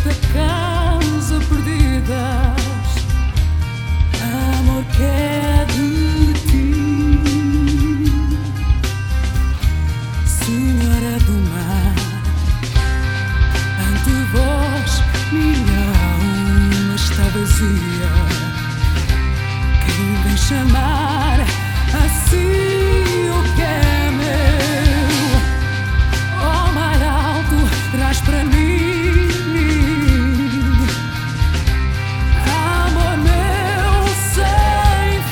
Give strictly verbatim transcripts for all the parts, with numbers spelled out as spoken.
desta casa perdidas, amor que é de ti, Senhora do mar, ante vós minha alma está vazia. Quem vem chamar assim o que é meu? Ó mar alto, traz para mim amor meu sem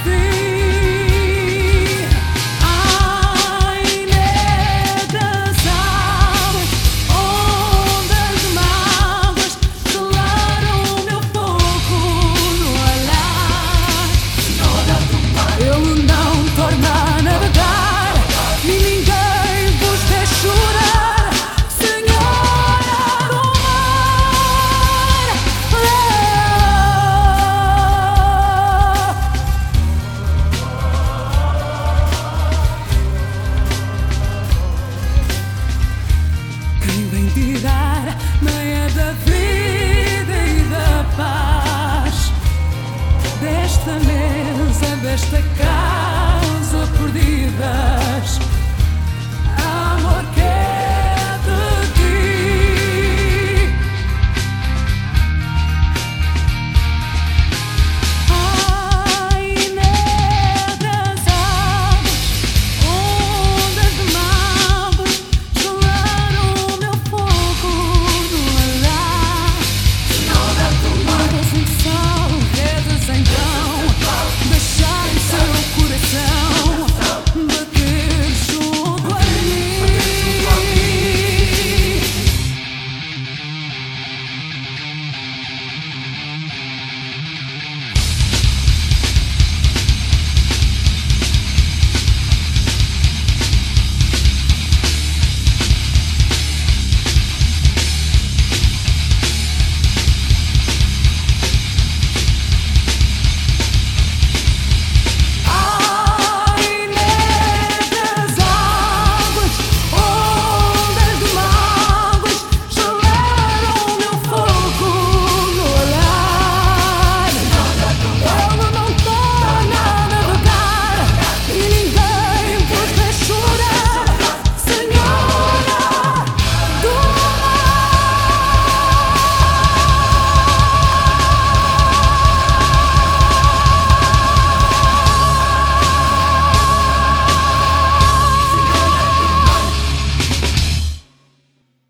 fim. Ai, negras almas, ondas de mágoas selaram o meu fogo no olhar. Ele não torna a navegar, e ninguém vos deixa chorar, Senhora do mar. Quem vem tirar meia da vida e da paz desta mesa, desta